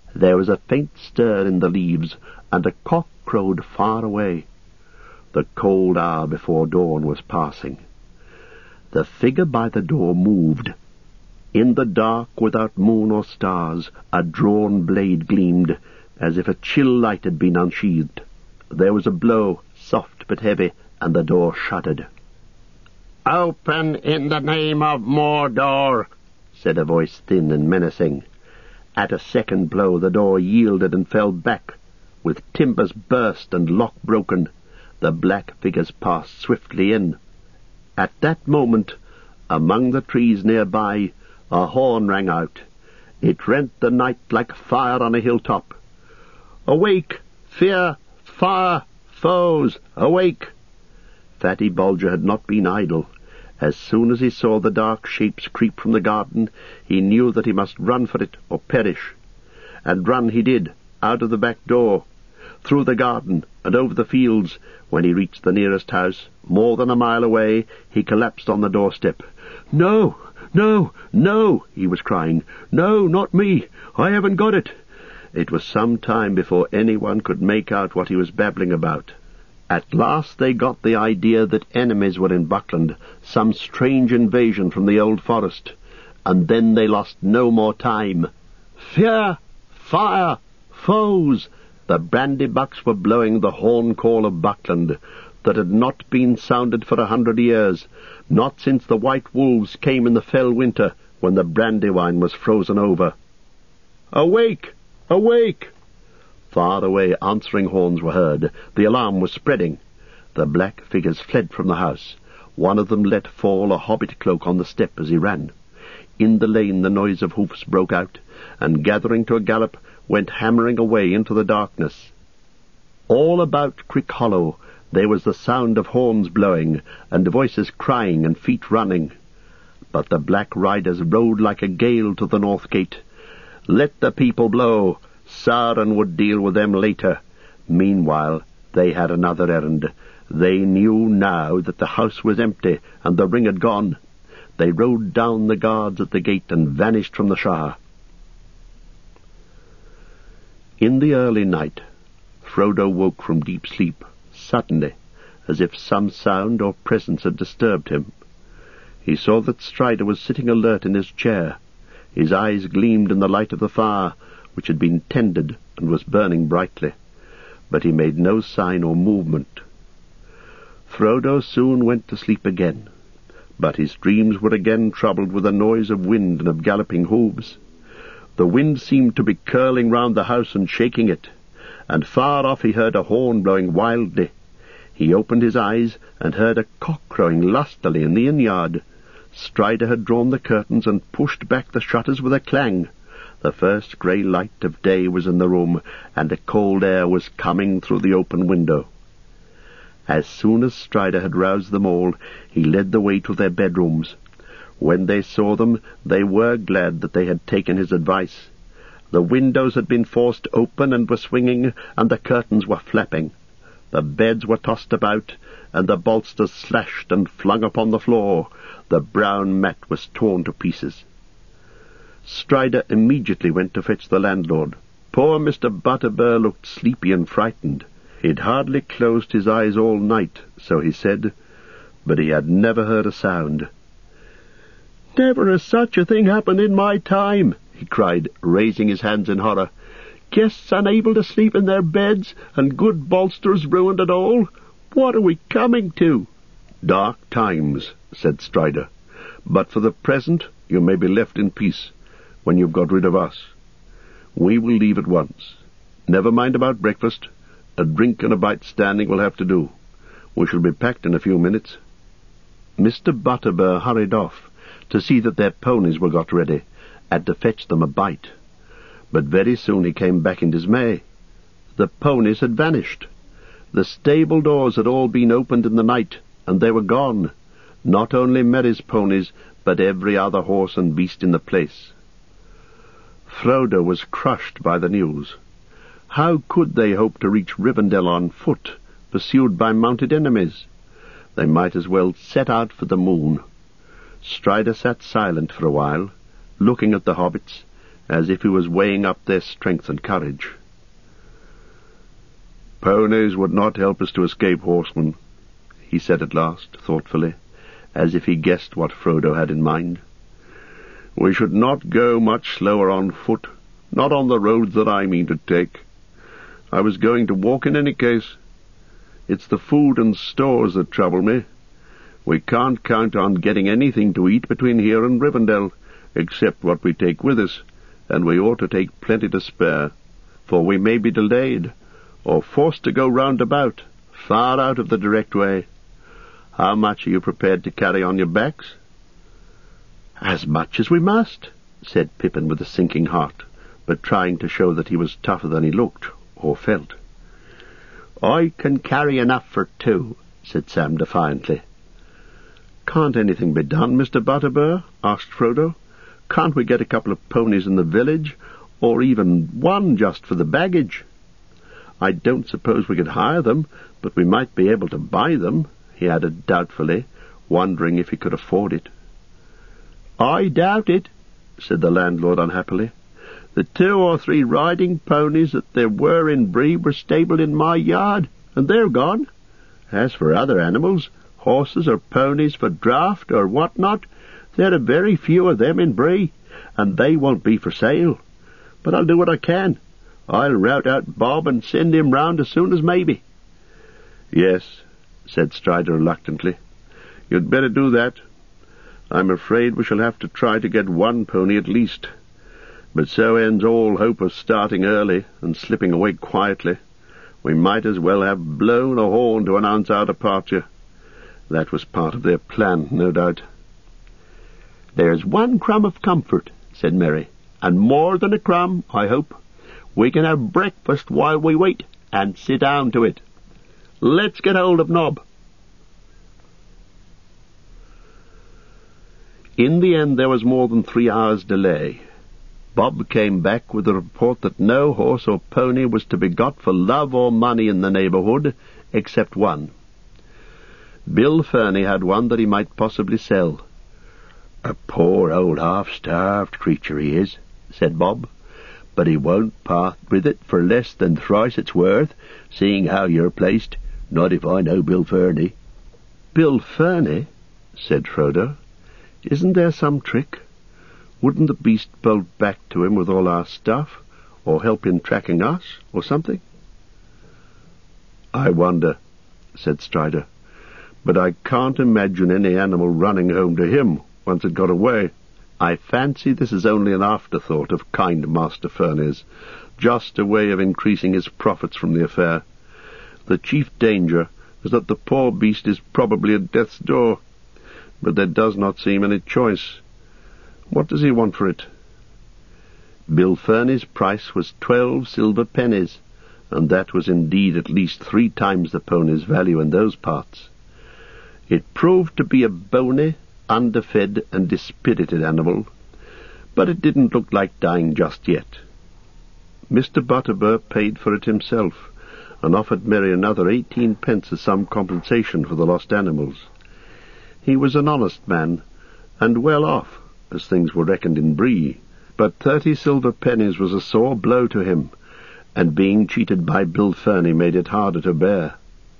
There was a faint stir in the leaves, and a cock crowed far away. The cold hour before dawn was passing. The figure by the door moved. In the dark, without moon or stars, a drawn blade gleamed, as if a chill light had been unsheathed. There was a blow, soft but heavy, and the door shuddered. "Open in the name of Mordor," said a voice thin and menacing. At a second blow the door yielded and fell back, with timbers burst and lock broken. The black figures passed swiftly in. At that moment, among the trees nearby, a horn rang out. It rent the night like fire on a hilltop. "Awake! Fear! Fire! Foes! Awake!" Fatty Bolger had not been idle. As soon as he saw the dark shapes creep from the garden, he knew that he must run for it or perish. And run he did, out of the back door, through the garden and over the fields. When he reached the nearest house, more than a mile away, he collapsed on the doorstep. "No, no, no," he was crying. "No, not me. I haven't got it." It was some time before anyone could make out what he was babbling about. At last they got the idea that enemies were in Buckland, some strange invasion from the old forest, and then they lost no more time. Fear! Fire! Foes! The brandy-bucks were blowing the horn call of Buckland, that had not been sounded for 100 years, not since the white wolves came in the fell winter, when the brandywine was frozen over. "Awake! Awake!" Far away answering horns were heard. The alarm was spreading. The black figures fled from the house. One of them let fall a hobbit cloak on the step as he ran. In the lane the noise of hoofs broke out, and gathering to a gallop, went hammering away into the darkness. All about Crick Hollow there was the sound of horns blowing, and voices crying and feet running. But the black riders rode like a gale to the north gate. Let the people blow. Sauron would deal with them later. Meanwhile, they had another errand. They knew now that the house was empty and the ring had gone. They rode down the guards at the gate and vanished from the Shire. In the early night, Frodo woke from deep sleep, suddenly, as if some sound or presence had disturbed him. He saw that Strider was sitting alert in his chair. His eyes gleamed in the light of the fire, which had been tended and was burning brightly, but he made no sign or movement. Frodo soon went to sleep again, but his dreams were again troubled with a noise of wind and of galloping hooves. The wind seemed to be curling round the house and shaking it, and far off he heard a horn blowing wildly. He opened his eyes and heard a cock crowing lustily in the inn-yard. Strider had drawn the curtains and pushed back the shutters with a clang. The first grey light of day was in the room, and a cold air was coming through the open window. As soon as Strider had roused them all, he led the way to their bedrooms. When they saw them, they were glad that they had taken his advice. The windows had been forced open and were swinging, and the curtains were flapping. The beds were tossed about, and the bolsters slashed and flung upon the floor. The brown mat was torn to pieces. Strider immediately went to fetch the landlord. Poor Mr. Butterbur looked sleepy and frightened. He'd hardly closed his eyes all night, so he said, but he had never heard a sound. "Never has such a thing happened in my time," he cried, raising his hands in horror. "Guests unable to sleep in their beds, and good bolsters ruined and all. What are we coming to?" "Dark times," said Strider. "But for the present you may be left in peace. When you've got rid of us, we will leave at once. Never mind about breakfast. A drink and a bite standing will have to do. We shall be packed in a few minutes." Mr. Butterbur hurried off to see that their ponies were got ready, and to fetch them a bite. But very soon he came back in dismay. The ponies had vanished. The stable doors had all been opened in the night, and they were gone. Not only Merry's ponies, but every other horse and beast in the place. Frodo was crushed by the news. How could they hope to reach Rivendell on foot, pursued by mounted enemies? They might as well set out for the moon. Strider sat silent for a while, looking at the hobbits, as if he was weighing up their strength and courage. "Ponies would not help us to escape horsemen," he said at last, thoughtfully, as if he guessed what Frodo had in mind. "We should not go much slower on foot, not on the roads that I mean to take. I was going to walk in any case. It's the food and stores that trouble me. We can't count on getting anything to eat between here and Rivendell, except what we take with us, and we ought to take plenty to spare, for we may be delayed, or forced to go round about, far out of the direct way. How much are you prepared to carry on your backs?" "As much as we must," said Pippin with a sinking heart, but trying to show that he was tougher than he looked or felt. "I can carry enough for 2, said Sam defiantly. "Can't anything be done, Mr. Butterbur?" asked Frodo. "Can't we get a couple of ponies in the village, or even one just for the baggage? I don't suppose we could hire them, but we might be able to buy them," he added doubtfully, wondering if he could afford it. "I doubt it," said the landlord unhappily. "The 2 or 3 riding ponies that there were in Bree were stabled in my yard, and they're gone. As for other animals, horses or ponies for draught or what not, there are very few of them in Bree, and they won't be for sale. But I'll do what I can. I'll rout out Bob and send him round as soon as maybe." "Yes," said Strider reluctantly. "You'd better do that. I'm afraid we shall have to try to get 1 pony at least. But so ends all hope of starting early and slipping away quietly. We might as well have blown a horn to announce our departure. That was part of their plan, no doubt." "There's 1 crumb of comfort," said Merry, "and more than a crumb, I hope. We can have breakfast while we wait, and sit down to it. Let's get hold of Nob." In the end there was more than 3 hours' delay. Bob came back with the report that no horse or pony was to be got for love or money in the neighbourhood, except 1. Bill Ferny had one that he might possibly sell. "A poor old half-starved creature he is," said Bob, "but he won't part with it for less than thrice its worth, seeing how you're placed. Not if I know Bill Ferny." "Bill Ferny?" said Frodo. "Isn't there some trick? Wouldn't the beast bolt back to him with all our stuff, or help in tracking us, or something?" "I wonder," said Strider. "But I can't imagine any animal running home to him once it got away. I fancy this is only an afterthought of kind Master Ferny's, just a way of increasing his profits from the affair. The chief danger is that the poor beast is probably at death's door, but there does not seem any choice. What does he want for it?" Bill Ferny's price was 12 silver pennies, and that was indeed at least 3 times the pony's value in those parts. It proved to be a bony, underfed and dispirited animal, but it didn't look like dying just yet. Mr. Butterbur paid for it himself, and offered Merry another 18 pence as some compensation for the lost animals. He was an honest man, and well off, as things were reckoned in Bree, but 30 silver pennies was a sore blow to him, and being cheated by Bill Ferny made it harder to bear.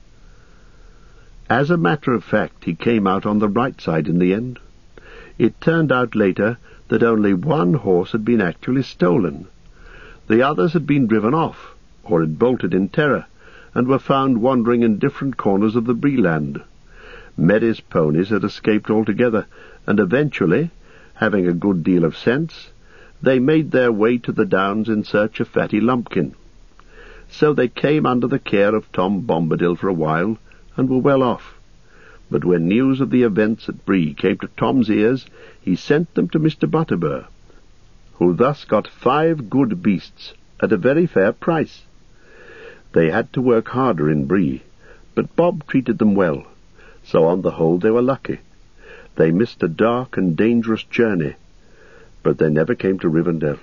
As a matter of fact, he came out on the right side in the end. It turned out later that only 1 horse had been actually stolen. The others had been driven off, or had bolted in terror, and were found wandering in different corners of the Breeland. Merry's ponies had escaped altogether, and eventually, having a good deal of sense, they made their way to the downs in search of Fatty Lumpkin. So they came under the care of Tom Bombadil for a while, and were well off. But when news of the events at Bree came to Tom's ears, he sent them to Mr. Butterbur, who thus got 5 good beasts at a very fair price. They had to work harder in Bree, but Bob treated them well, so on the whole they were lucky. They missed a dark and dangerous journey, but they never came to Rivendell.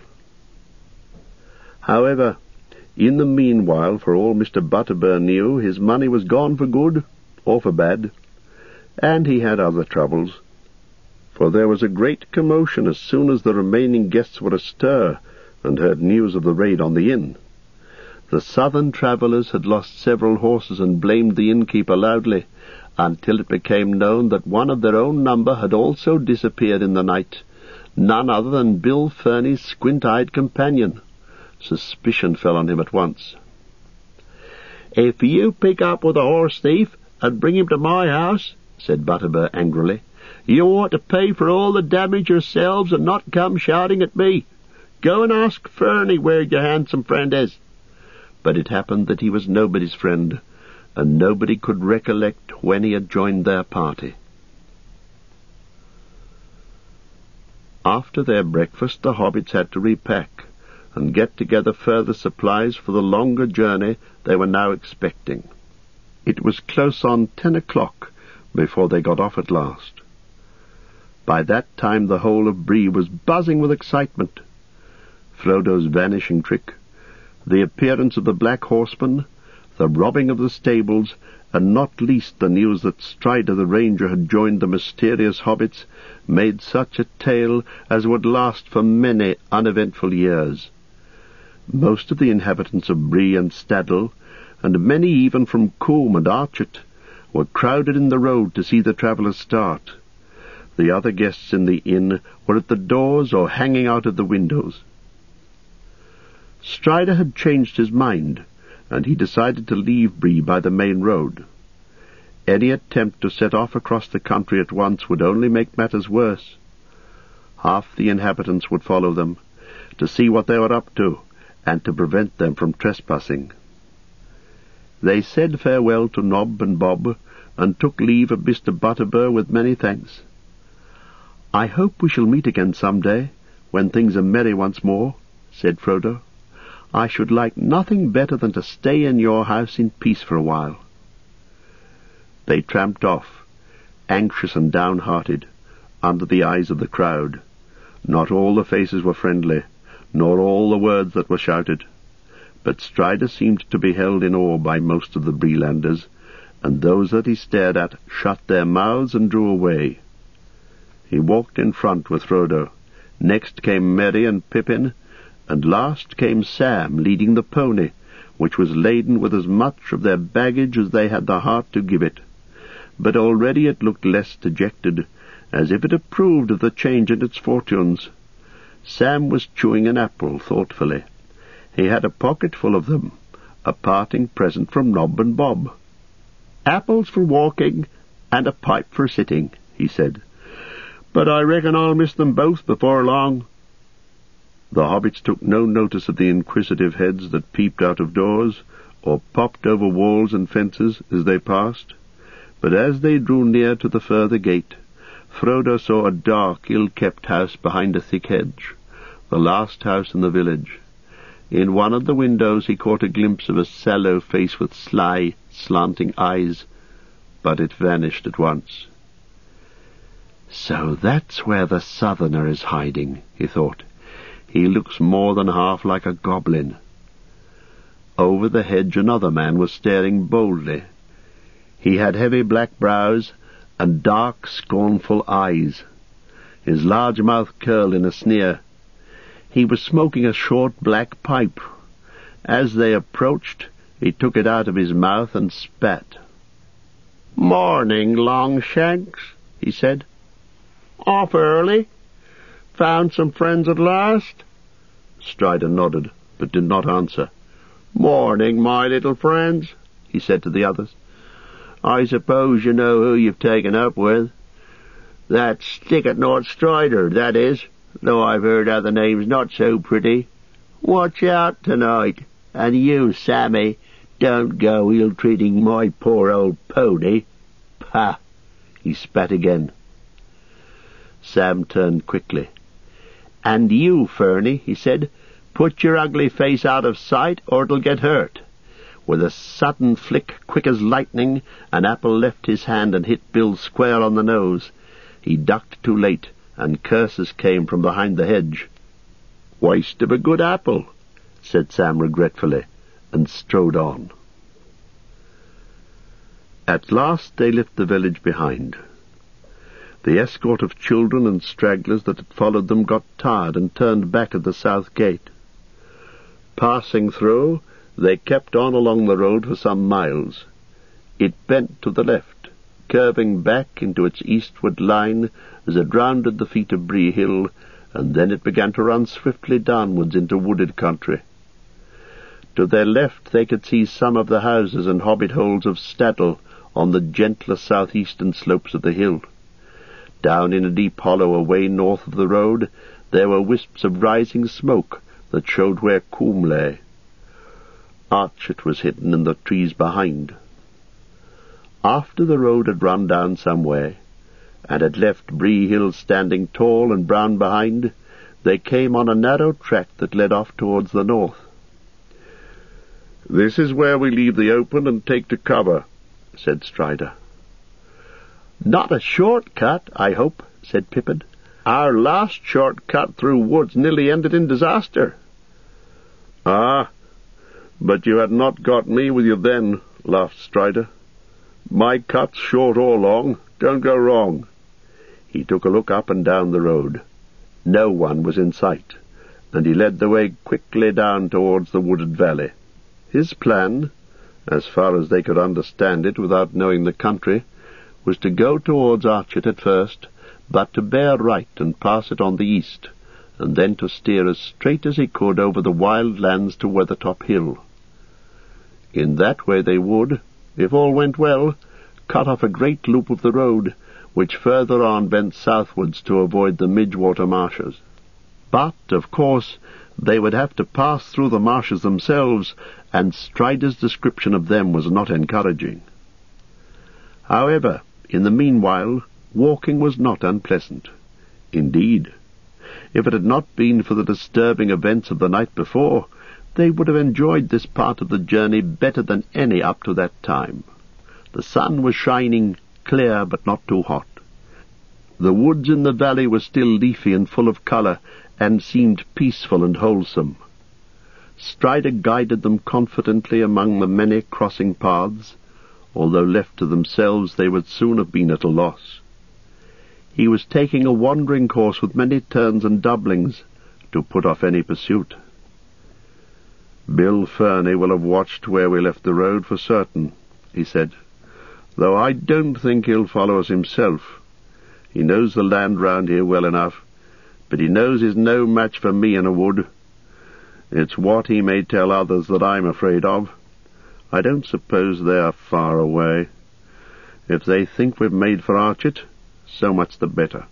However, in the meanwhile, for all Mr. Butterbur knew, his money was gone for good or for bad, and he had other troubles, for there was a great commotion as soon as the remaining guests were astir and heard news of the raid on the inn. The southern travellers had lost several horses and blamed the innkeeper loudly, until it became known that one of their own number had also disappeared in the night, none other than Bill Ferny's squint-eyed companion. Suspicion fell on him at once. "If you pick up with a horse thief and bring him to my house," said Butterbur angrily, "you ought to pay for all the damage yourselves and not come shouting at me. Go and ask Ferny where your handsome friend is." But it happened that he was nobody's friend, and nobody could recollect when he had joined their party. After their breakfast, the hobbits had to repack and get together further supplies for the longer journey they were now expecting. It was close on 10 o'clock before they got off at last. By that time the whole of Bree was buzzing with excitement. Frodo's vanishing trick, the appearance of the Black Horseman, the robbing of the stables, and not least the news that Strider the Ranger had joined the mysterious hobbits, made such a tale as would last for many uneventful years. Most of the inhabitants of Bree and Staddle, and many even from Coombe and Archet, were crowded in the road to see the travellers start. The other guests in the inn were at the doors or hanging out of the windows. Strider had changed his mind, and he decided to leave Bree by the main road. Any attempt to set off across the country at once would only make matters worse. Half the inhabitants would follow them, to see what they were up to, and to prevent them from trespassing. They said farewell to Nob and Bob, and took leave of Mr. Butterbur with many thanks. "I hope we shall meet again some day, when things are merry once more," said Frodo. "I should like nothing better than to stay in your house in peace for a while." They tramped off, anxious and downhearted, under the eyes of the crowd. Not all the faces were friendly, nor all the words that were shouted, but Strider seemed to be held in awe by most of the Breelanders, and those that he stared at shut their mouths and drew away. He walked in front with Frodo. Next came Merry and Pippin, and last came Sam, leading the pony, which was laden with as much of their baggage as they had the heart to give it. But already it looked less dejected, as if it approved of the change in its fortunes. Sam was chewing an apple thoughtfully. He had a pocket full of them, a parting present from Nob and Bob. "Apples for walking, and a pipe for sitting," he said. "But I reckon I'll miss them both before long." The hobbits took no notice of the inquisitive heads that peeped out of doors, or popped over walls and fences as they passed. But as they drew near to the further gate, Frodo saw a dark, ill-kept house behind a thick hedge, the last house in the village. In one of the windows he caught a glimpse of a sallow face with sly, slanting eyes, but it vanished at once. "So that's where the southerner is hiding," he thought. "He looks more than half like a goblin." Over the hedge another man was staring boldly. He had heavy black brows and dark, scornful eyes. His large mouth curled in a sneer. He was smoking a short black pipe. As they approached, he took it out of his mouth and spat. "Morning, Longshanks," he said. "Off early? Found some friends at last?" Strider nodded, but did not answer. "Morning, my little friends," he said to the others. "I suppose you know who you've taken up with. That Stick-at-Naught Strider, that is, though I've heard other names not so pretty. Watch out tonight, and you, Sammy, don't go ill-treating my poor old pony. Pah!" He spat again. Sam turned quickly. "And you, Ferny," he said, "put your ugly face out of sight, or it'll get hurt." With a sudden flick, quick as lightning, an apple left his hand and hit Bill square on the nose. He ducked too late, and curses came from behind the hedge. "Waste of a good apple," said Sam regretfully, and strode on. At last they left the village behind. The escort of children and stragglers that had followed them got tired and turned back at the south gate. Passing through, they kept on along the road for some miles. It bent to the left, curving back into its eastward line as it rounded the feet of Bree Hill, and then it began to run swiftly downwards into wooded country. To their left they could see some of the houses and hobbit-holes of Staddle on the gentler southeastern slopes of the hill. Down in a deep hollow away north of the road there were wisps of rising smoke that showed where Coombe lay. Archet was hidden in the trees behind. After the road had run down some way, and had left Bree Hill standing tall and brown behind, they came on a narrow track that led off towards the north. "This is where we leave the open and take to cover," said Strider. "Not a short cut, I hope," said Pippin. "Our last short cut through woods nearly ended in disaster." "Ah, but you had not got me with you then," laughed Strider. "My cut's short or long, don't go wrong." He took a look up and down the road. No one was in sight, and he led the way quickly down towards the wooded valley. His plan, as far as they could understand it without knowing the country, was to go towards Archet at first, but to bear right and pass it on the east, and then to steer as straight as he could over the wild lands to Weathertop Hill. In that way they would, if all went well, cut off a great loop of the road, which further on bent southwards to avoid the Midgewater marshes. But, of course, they would have to pass through the marshes themselves, and Strider's description of them was not encouraging. However, in the meanwhile, walking was not unpleasant. Indeed, if it had not been for the disturbing events of the night before, they would have enjoyed this part of the journey better than any up to that time. The sun was shining, clear but not too hot. The woods in the valley were still leafy and full of colour, and seemed peaceful and wholesome. Strider guided them confidently among the many crossing paths. Although left to themselves, they would soon have been at a loss. He was taking a wandering course with many turns and doublings to put off any pursuit. "Bill Ferny will have watched where we left the road for certain," he said, "though I don't think he'll follow us himself. He knows the land round here well enough, but he knows he's no match for me in a wood. It's what he may tell others that I'm afraid of. I don't suppose they are far away. If they think we've made for Archet, so much the better."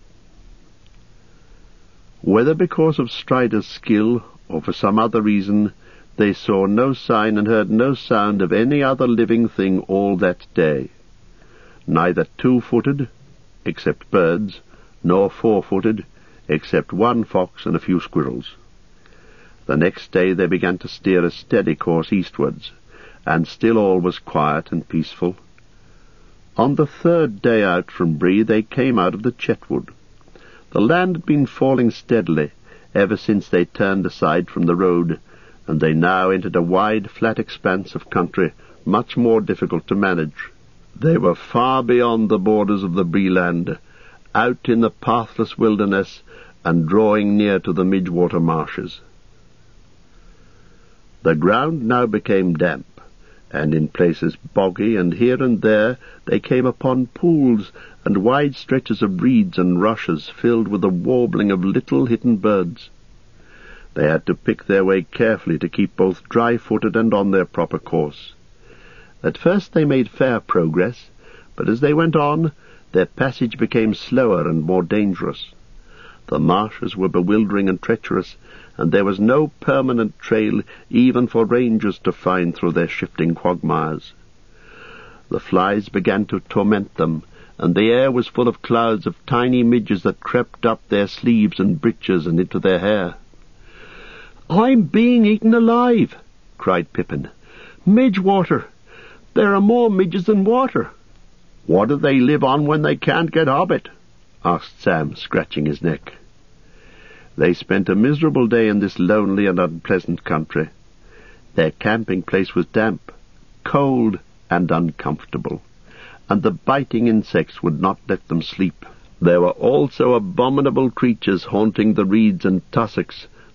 Whether because of Strider's skill, or for some other reason, they saw no sign and heard no sound of any other living thing all that day. Neither two-footed, except birds, nor four-footed, except one fox and a few squirrels. The next day they began to steer a steady course eastwards, and still all was quiet and peaceful. On the third day out from Bree they came out of the Chetwood. The land had been falling steadily ever since they turned aside from the road, and they now entered a wide, flat expanse of country, much more difficult to manage. They were far beyond the borders of the Bree land, out in the pathless wilderness, and drawing near to the Midgewater marshes. The ground now became damp, and in places boggy, and here and there they came upon pools and wide stretches of reeds and rushes filled with the warbling of little hidden birds. They had to pick their way carefully to keep both dry-footed and on their proper course. At first they made fair progress, but as they went on, their passage became slower and more dangerous. The marshes were bewildering and treacherous, and there was no permanent trail even for rangers to find through their shifting quagmires. The flies began to torment them, and the air was full of clouds of tiny midges that crept up their sleeves and breeches and into their hair. "I'm being eaten alive!" cried Pippin. "Midgewater! There are more midges than water." "What do they live on when they can't get hobbit?" asked Sam, scratching his neck. They spent a miserable day in this lonely and unpleasant country. Their camping place was damp, cold, and uncomfortable, and the biting insects would not let them sleep. There were also abominable creatures haunting the reeds and tussocks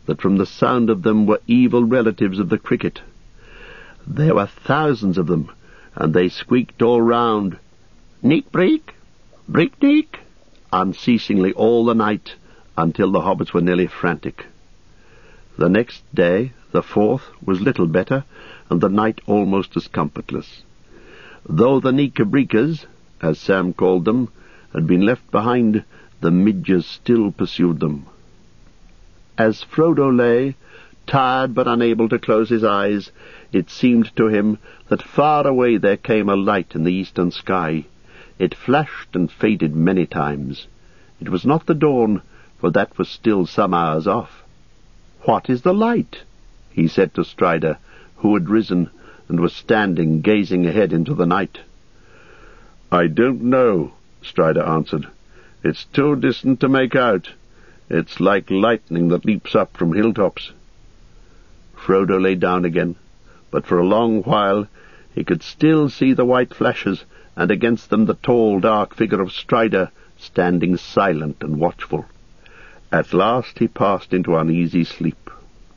that from the sound of them were evil relatives of the cricket. There were thousands of them, and they squeaked all round, "Neek breek, breek neek," unceasingly all the night, until the hobbits were nearly frantic. The next day, the 4th, was little better, and the night almost as comfortless. Though the Neekabreekers, as Sam called them, had been left behind, the midges still pursued them. As Frodo lay, tired but unable to close his eyes, it seemed to him that far away there came a light in the eastern sky. It flashed and faded many times. It was not the dawn, for that was still some hours off. "What is the light?" he said to Strider, who had risen and was standing gazing ahead into the night. "I don't know," Strider answered. "It's too distant to make out. It's like lightning that leaps up from hilltops." Frodo lay down again, but for a long while he could still see the white flashes, and against them the tall, dark figure of Strider, standing silent and watchful. At last he passed into uneasy sleep.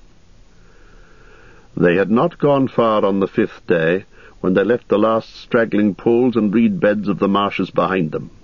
They had not gone far on the 5th day when they left the last straggling pools and reed beds of the marshes behind them.